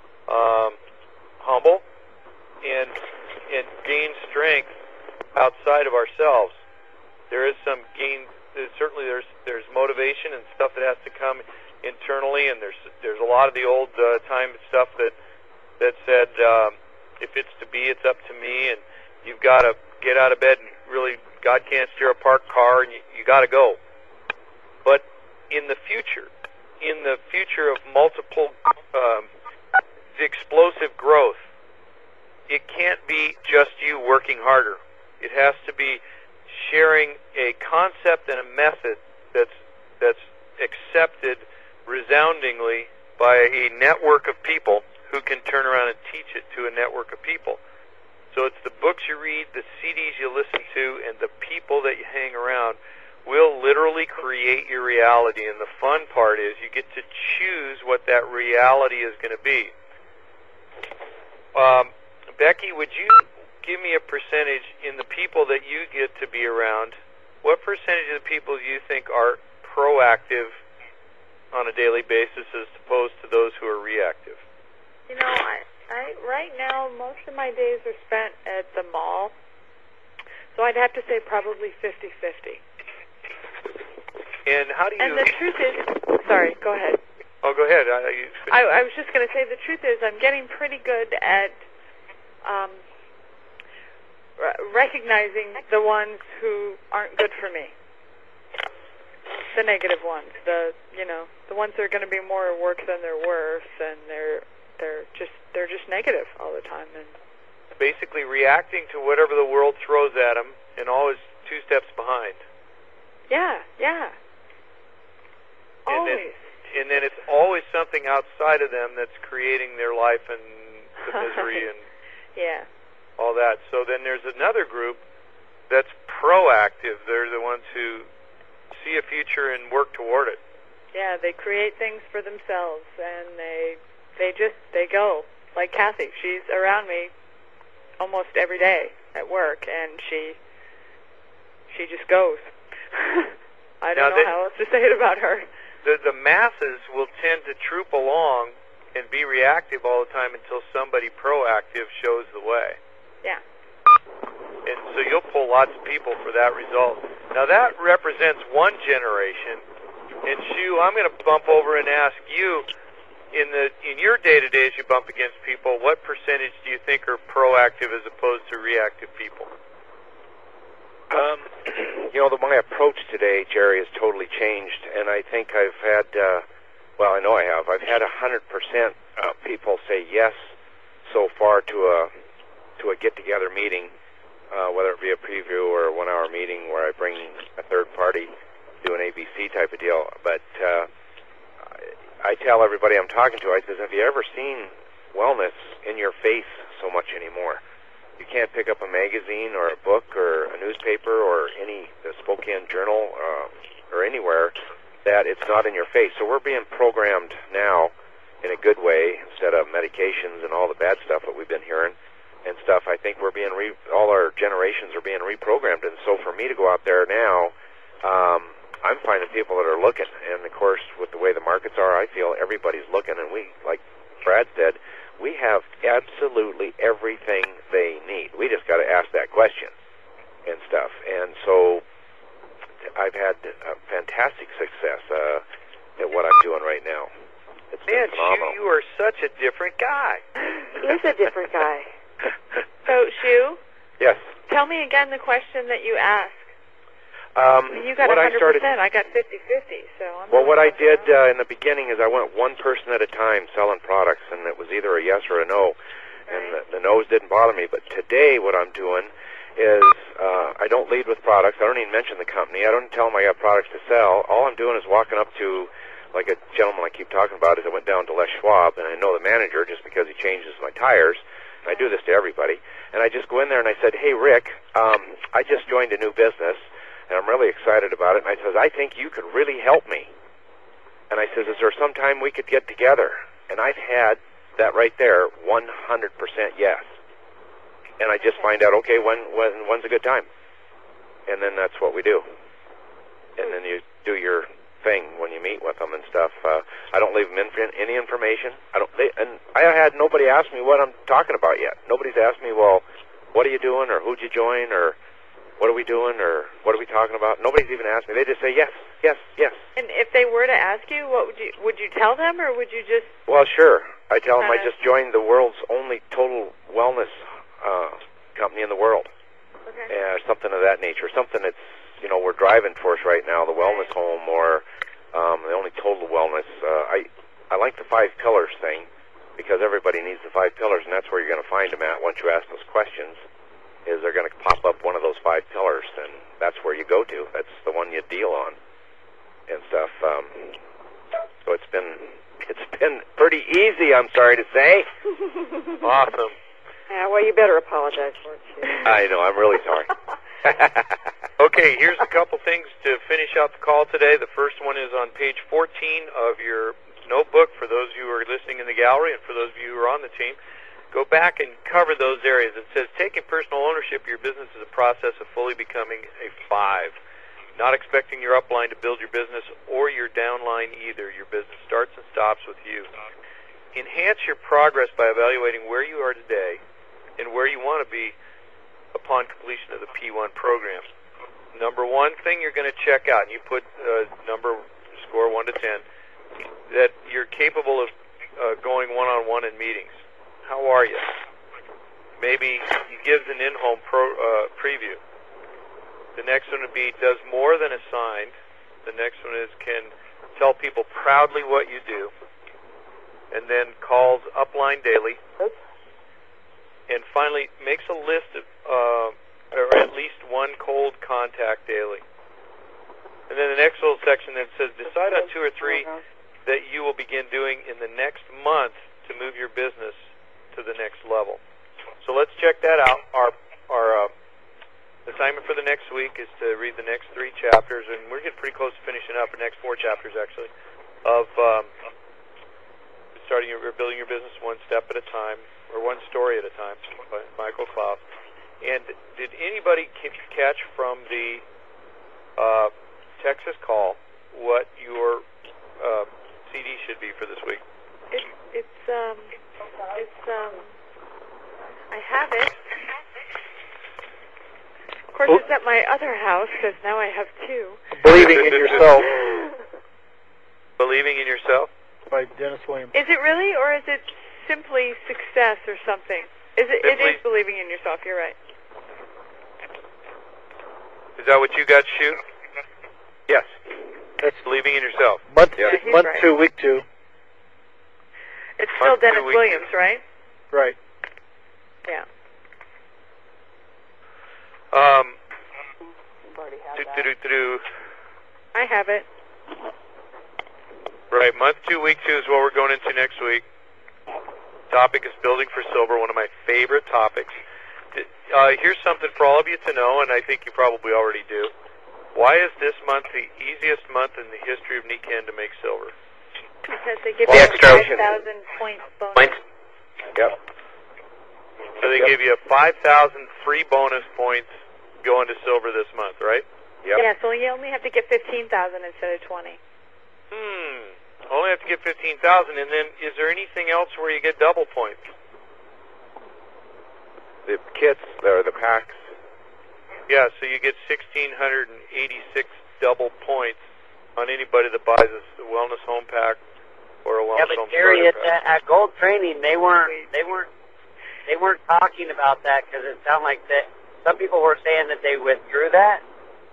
humble and gain strength outside of ourselves. There is some gain. Certainly, there's motivation and stuff that has to come internally, and there's a lot of the old time stuff that said, if it's to be, it's up to me, and you've got to get out of bed, and really, God can't steer a parked car, and you got to go. But in the future of multiple explosive growth, it can't be just you working harder. It has to be sharing a concept and a method that's accepted resoundingly by a network of people who can turn around and teach it to a network of people. So it's the books you read, the CDs you listen to, and the people that you hang around will literally create your reality. And the fun part is you get to choose what that reality is going to be. Becky, would you give me a percentage in the people that you get to be around? What percentage of the people do you think are proactive on a daily basis as opposed to those who are reactive? I right now, most of my days are spent at the mall, so I'd have to say probably 50-50. And how do you... And the truth is... Sorry, go ahead. Oh, go ahead. I was just going to say the truth is I'm getting pretty good at recognizing the ones who aren't good for me. The negative ones, the ones that are going to be more work than they're worth, and they're just negative all the time, and basically reacting to whatever the world throws at them, and always 2 steps behind. Yeah. Always. And then it's always something outside of them that's creating their life and the misery and yeah, all that. So then there's another group that's proactive. They're the ones who see a future and work toward it. Yeah, they create things for themselves, and they go. Like Kathy, she's around me almost every day at work, and she just goes. I don't know how else to say it about her. The masses will tend to troop along and be reactive all the time until somebody proactive shows the way. Yeah. And so you'll pull lots of people for that result. Now that represents one generation. And Shu, I'm going to bump over and ask you, in your day-to-day as you bump against people, what percentage do you think are proactive as opposed to reactive people? My approach today, Jerry, has totally changed, and I think I've had, I know I have. I've had 100% people say yes so far to a get-together meeting, whether it be a preview or a 1-hour meeting where I bring a third party, do an ABC type of deal. But I tell everybody I'm talking to, I says, have you ever seen wellness in your face so much anymore? You can't pick up a magazine or a book or a newspaper or the Spokane Journal or anywhere that it's not in your face. So we're being programmed now in a good way instead of medications and all the bad stuff that we've been hearing and stuff. I think we're being all our generations are being reprogrammed. And so for me to go out there now, I'm finding people that are looking. And of course, with the way the markets are, I feel everybody's looking. And we, like Brad said, we have absolutely everything they need. We just got to ask that question and stuff. And so I've had fantastic success at what I'm doing right now. It's been phenomenal. Shu, you are such a different guy. He's a different guy. So, Shu? Yes. Tell me again the question that you asked. You got what 100%. I got 50-50. So what I did in the beginning is I went one person at a time selling products, and it was either a yes or a no. And the no's didn't bother me. But today what I'm doing is I don't lead with products. I don't even mention the company. I don't tell them I got products to sell. All I'm doing is walking up to, like a gentleman I keep talking about, is I went down to Les Schwab, and I know the manager just because he changes my tires. And I do this to everybody. And I just go in there and I said, hey, Rick, I just joined a new business, and I'm really excited about it. And I says, I think you could really help me. And I says, is there some time we could get together? And I've had that right there, 100% yes. And I just find out, okay, when's a good time? And then that's what we do. And then you do your thing when you meet with them and stuff. I don't leave them any information. And I had nobody ask me what I'm talking about yet. Nobody's asked me, well, what are you doing, or who'd you join, or what are we doing, or what are we talking about? Nobody's even asked me. They just say yes, yes, yes. And if they were to ask you, what would you tell them, or would you just? Well, sure. I tell them I just joined the world's only total wellness company in the world. Okay. Something of that nature. Something that's, we're driving for us right now, the wellness home, or the only total wellness. I like the 5 pillars thing because everybody needs the 5 pillars, and that's where you're going to find them at once you ask those questions. Is they're going to pop up one of those 5 pillars, and that's where you go to. That's the one you deal on and stuff. So it's been pretty easy, I'm sorry to say. Awesome. Yeah, well, you better apologize for it, too. I know, I'm really sorry. Okay, here's a couple things to finish out the call today. The first one is on page 14 of your notebook for those of you who are listening in the gallery and for those of you who are on the team. Go back and cover those areas. It says, taking personal ownership of your business is a process of fully becoming a 5. Not expecting your upline to build your business or your downline either. Your business starts and stops with you. Enhance your progress by evaluating where you are today and where you want to be upon completion of the P1 program. Number one thing you're going to check out, and you put score 1 to 10, that you're capable of going one-on-one in meetings? How are you? Maybe he gives an in-home preview. The next one would be does more than assigned. The next one is can tell people proudly what you do. And then calls upline daily. And finally, makes a list of, or at least one cold contact daily. And then the next little section that says, decide on 2 or 3 that you will begin doing in the next month to move your business to the next level. So let's check that out. Our assignment for the next week is to read the next 3 chapters, and we're getting pretty close to finishing up the next 4 chapters, actually, of building your business one step at a time, or one story at a time, by Michael Klaus. And did anybody catch from the Texas call what your CD should be for this week? I have it. Of course, it's at my other house because now I have 2. Believing in Yourself. Believing in Yourself? By Dennis Williams. Is it really, or is it simply success or something? It is believing in yourself. You're right. Is that what you got, Shu? Yes. That's believing in yourself. Month, Yeah, month right. 2, week 2. It's still Month 2, Dennis week Williams, 2. right? Right. Yeah. I have it. Right, month 2, week 2 is what we're going into next week. Topic is building for silver, one of my favorite topics. Here's something for all of you to know, and I think you probably already do. Why is this month the easiest month in the history of NECANN to make silver? Because they give The you a extra 5,000 point bonus. Points? Yep. So they give you a 5,000 free bonus points going to silver this month, right? Yep. Yeah, so you only have to get 15,000 instead of 20. Only have to get 15,000, and then is there anything else where you get double points? The kits, or the packs. Yeah, so you get 1,686 double points on anybody that buys a wellness home pack or a wellness home Gary, starter pack. at Gold Training, they weren't talking about that because it sounded like that some people were saying that they withdrew that.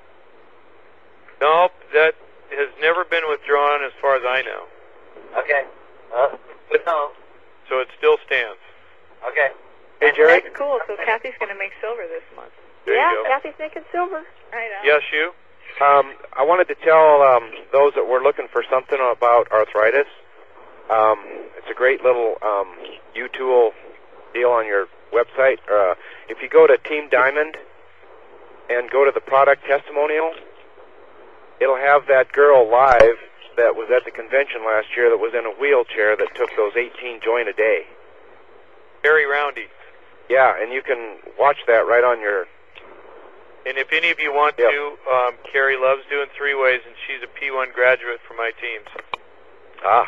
Nope, that has never been withdrawn as far as I know. Okay. No. So it still stands. Okay. Hey, Jerry? That's cool. So Kathy's going to make silver this month. There yeah, you go. Kathy's making silver. I know. Yes, you? I wanted to tell those that were looking for something about arthritis. It's a great little U-Tool deal on your website. If you go to Team Diamond and go to the product testimonial, it'll have that girl live that was at the convention last year that was in a wheelchair that took those 18 joint a day. Very roundy. Yeah, and you can watch that right on your... And if any of you want Yep. to, Carrie loves doing 3-ways, and she's a P1 graduate for my teams. Ah.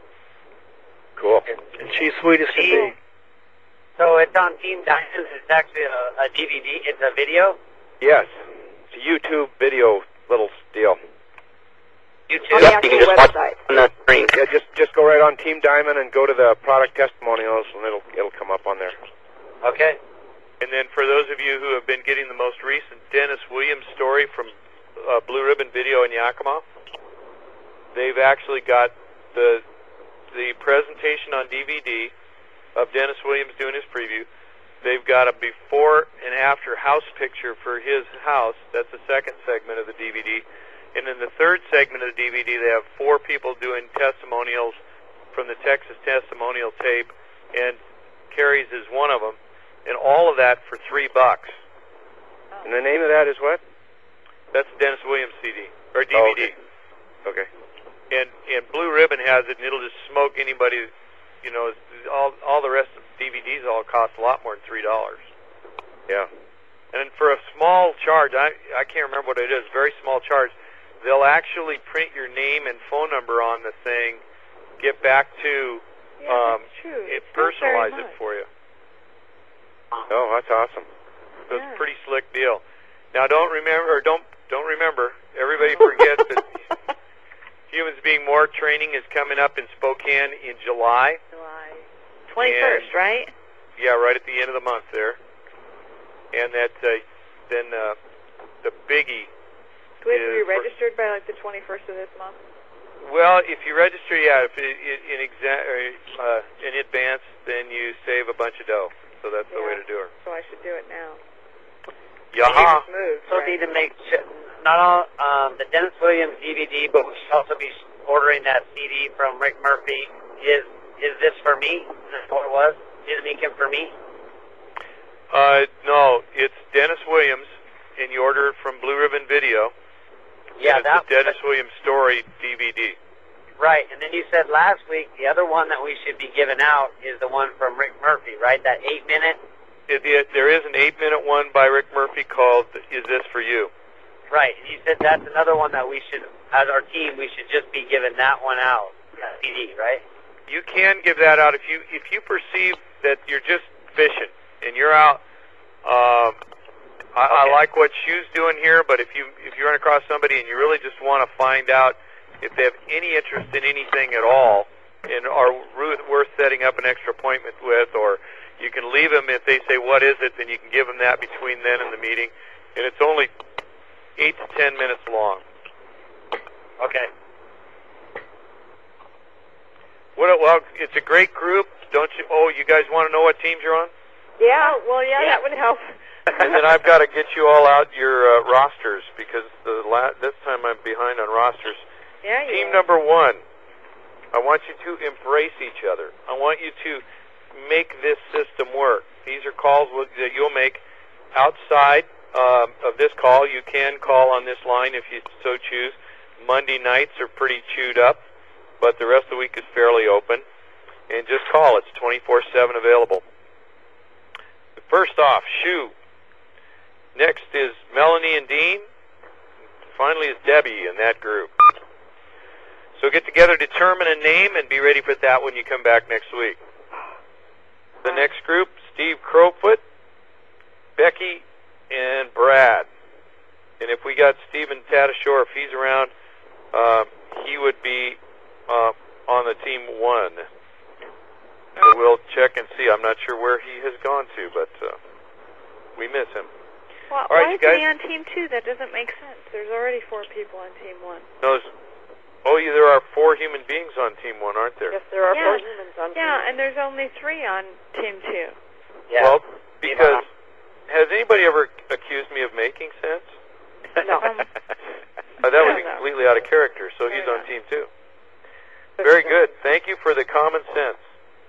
Cool. And she's sweet as can be. So it's on Team Diamond. It's actually a DVD. It's a video. Yes. It's a YouTube video little deal. On the You actual can just watch website. on the screen. Yeah, just go right on Team Diamond and go to the product testimonials, and it'll come up on there. Okay. And then for those of you who have been getting the most recent Dennis Williams story from Blue Ribbon Video in Yakima, they've actually got the presentation on DVD of Dennis Williams doing his preview. They've got a before and after house picture for his house. That's the second segment of the DVD. And in the third segment of the DVD, they have 4 people doing testimonials from the Texas testimonial tape, and Carrie's is one of them. And all of that for $3. And the name of that is what? That's Dennis Williams CD or DVD. Oh, okay. And Blue Ribbon has it, and it'll just smoke anybody. You know, all the rest of the DVDs all cost a lot more than $3. Yeah. And for a small charge, I can't remember what it is. Very small charge. They'll actually print your name and phone number on the thing. Get back to Yeah, that's true. it, It's not very personalize it much. for you. Oh, that's awesome. So it's Yeah. a pretty slick deal. Now don't remember. Everybody forgets that Humans Being More training is coming up in Spokane in July. July 21st, right? Yeah, right at the end of the month there. And that then the biggie. Do we have to be registered by like the 21st of this month? Well, if you register, if in advance, then you save a bunch of dough. So that's the way to do it. So I should do it now. Yeah. So need to make not all, the Dennis Williams DVD, but we should also be ordering that CD from Rick Murphy. Is this for me? Is this what it was? Is Meekin for me? No, it's Dennis Williams, and you order it from Blue Ribbon Video. Yeah, that's the Dennis Williams Story DVD. Right, and then you said last week the other one that we should be giving out is the one from Rick Murphy, right? That 8-minute. There is an 8-minute one by Rick Murphy called "Is This For You?" Right, and you said that's another one that we should, as our team, we should just be giving that one out, that CD, right? You can give that out if you perceive that you're just fishing and you're out. I like what Shu's doing here, but if you run across somebody and you really just want to find out if they have any interest in anything at all and are worth setting up an extra appointment with, or you can leave them if they say, what is it, then you can give them that between then and the meeting. And it's only 8 to 10 minutes long. Okay. Well, it's a great group. Don't you? Oh, you guys want to know what teams you're on? Yeah, well, that would help. And then I've got to get you all out your rosters because this time I'm behind on rosters. Yeah, Team number 1, I want you to embrace each other. I want you to make this system work. These are calls that you'll make outside of this call. You can call on this line if you so choose. Monday nights are pretty chewed up, but the rest of the week is fairly open. And just call. It's 24/7 available. First off, Shu. Next is Melanie and Dean. Finally is Debbie in that group. So get together, determine a name, and be ready for that when you come back next week. The next group, Steve Crowfoot, Becky, and Brad. And if we got Stephen Tadashore, if he's around, he would be on the team 1. So we'll check and see. I'm not sure where he has gone to, but we miss him. Well, all right, why you guys. is he on team 2? That doesn't make sense. There's already 4 people on team 1. No, there are 4 human beings on team 1, aren't there? Yes, there are 4 humans on team 1. Yeah, and there's only 3 on team 2. Yeah. Well, because has anybody ever accused me of making sense? No. That was completely out of character, so he's on team 2. Very good. Thank you for the common sense.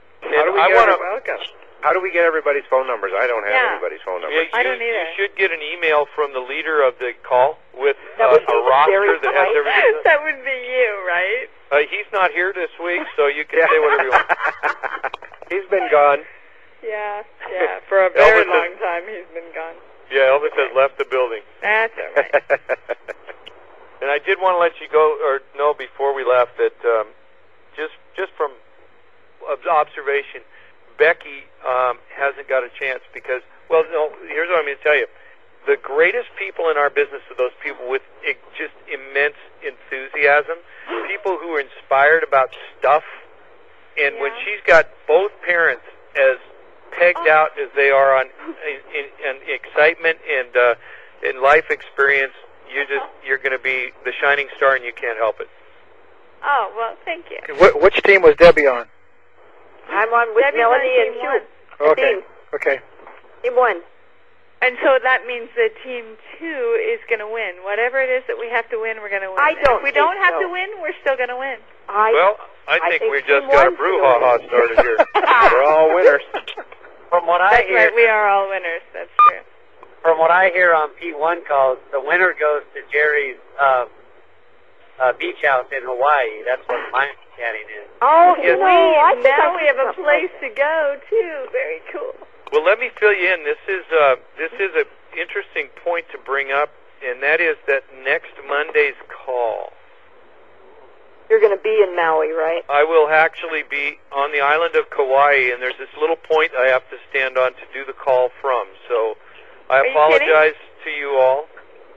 How do we get everybody's phone numbers? I don't have anybody's phone numbers. I don't either. You should get an email from the leader of the call with a would be roster that has everything. That would be you, right? He's not here this week, so you can say whatever you want. He's been gone. Yeah. For a very long time, he's been gone. Yeah, Elvis has left the building. That's all right. And I did want to let you know before we left that just from observation, Becky hasn't got a chance because, here's what I'm going to tell you. The greatest people in our business are those people with just immense enthusiasm, people who are inspired about stuff. And when she's got both parents as pegged out as they are on in excitement and in life experience, you're going to be the shining star, and you can't help it. Oh, well, thank you. Which team was Debbie on? I'm on with Debbie's Melanie on and team Shu. 1. Okay. Okay. Team 1. And so that means that team 2 is going to win. Whatever it is that we have to win, we're going to win. I don't If we don't think have so. to win, we're still going to win. I think we just team got a one's brouhaha started here. We're all winners. From what I That's hear, right. We are all winners. That's true. from what I hear on P1 calls, the winner goes to Jerry's beach house in Hawaii. That's what my understanding is. Oh, Yes. I think Now I we have a something place like to go, too. Very cool. Well, let me fill you in. This is an interesting point to bring up, and that is that next Monday's call, You're going to be in Maui, right? I will actually be on the island of Kauai, and there's this little point I have to stand on to do the call from. So I you apologize to you all.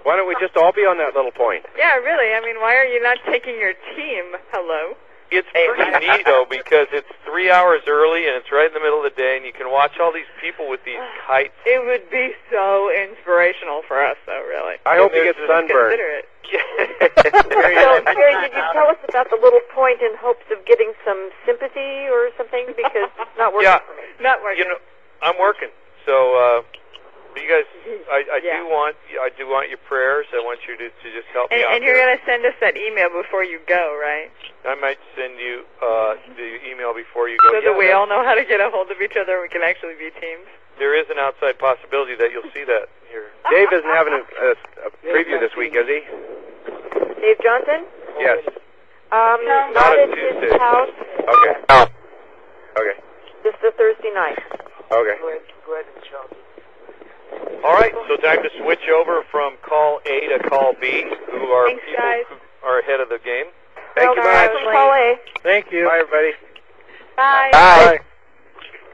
Why don't we just all be on that little point? Yeah, really. I mean, why are you not taking your team? Hello. It's pretty neat, though, because it's 3 hours early, and it's right in the middle of the day, and you can watch all these people with these kites. It would be so inspirational for us, though, really. I hope you get sunburned. Consider it. So, Gary, did you tell us about the little point in hopes of getting some sympathy or something? Because it's not working for me. Not working. You know, I'm working, so you guys, I do want your prayers. I want you to just help me out. And you're going to send us that email before you go, right? I might send you the email before you go. So that we all know how to get a hold of each other and we can actually be teams. There is an outside possibility that you'll see that here. Dave isn't having a preview this week, is he? Dave Johnson? Yes. Not at his house. Okay. Oh. Okay. Just a Thursday night. Okay. All right, so time to switch over from call A to call B, who are Thanks, people guys. who are ahead of the game. Thank you much. Call A. Thank you. Bye, everybody. Bye. Bye. Bye.